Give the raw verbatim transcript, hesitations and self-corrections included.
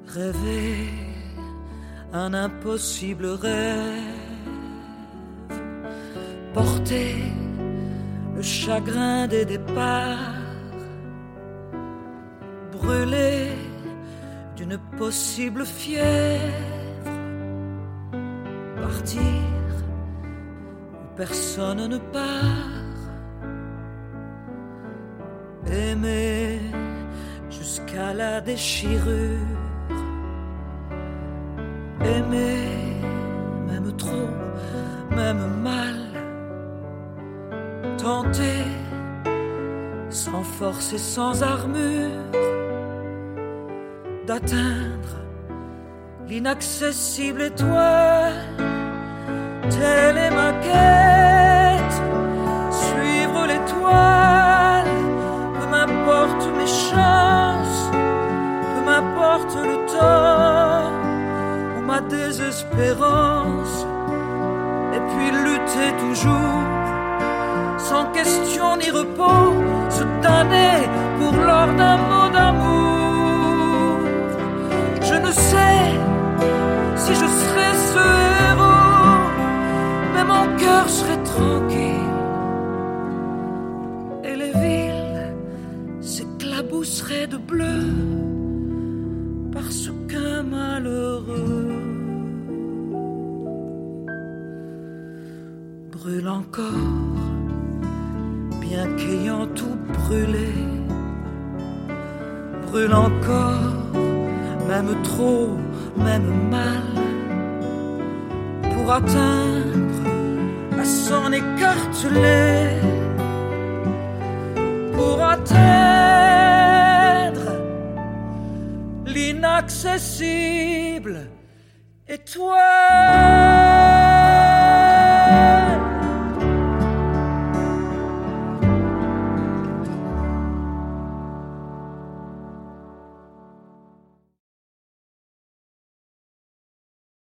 Rêver un impossible rêve, porter le chagrin des départs, brûler d'une possible fièvre, partir où personne ne part, aimer jusqu'à la déchirure, aimer même trop, même mal, tenter sans force et sans armure d'atteindre l'inaccessible étoile. Telle est ma quête, suivre l'étoile, peu m'importe mes chances, peu m'importe le temps ou ma désespérance, et puis lutter toujours, sans question ni repos, se damner pour l'or d'un mot d'amour. Je ne sais si je serai ce héros, mais mon cœur serait tranquille, et les villes s'éclabousseraient de bleu, parce qu'un malheureux brûle encore, bien qu'ayant tout brûlé, brûle encore, même trop, même mal, pour atteindre à s'en écarteler, pour atteindre l'inaccessible étoile.